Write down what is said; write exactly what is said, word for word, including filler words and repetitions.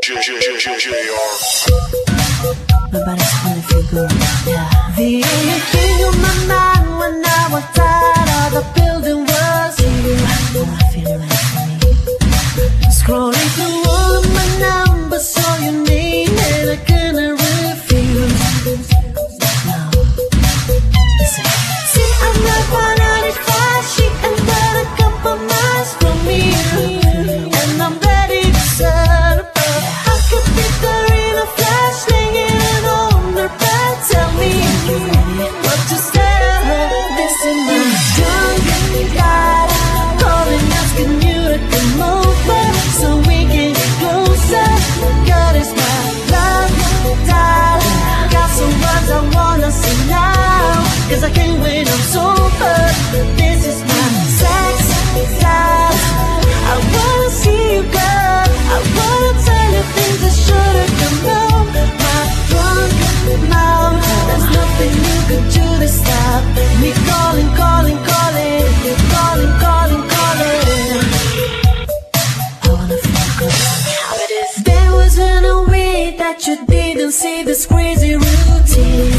My body's gonna feel good, yeah. The only thing on my mind when I walked out of the building was you. Oh, I feel right for me. Scrolling through all of my numbers, saw your name and I couldn't refuse. No, listen. See, I'm not one out of flashy, and but a couple miles from me, and I'm ready to celebrate. I could be there in a flash, laying on her bed. Tell me what to say. Listen, I'm drunk, got calling, asking you to come over so we can get closer. God is my love, darling. Got some words I wanna say now, 'cause I can't wait, I'm sober. This is my sex life. I wanna see you, girl. I wanna tell you things I should've come out. My drunk mouth, there's nothing you could do to stop me calling, calling, calling, calling, calling, calling. I wanna focus. There wasn't a way that you didn't see this crazy routine.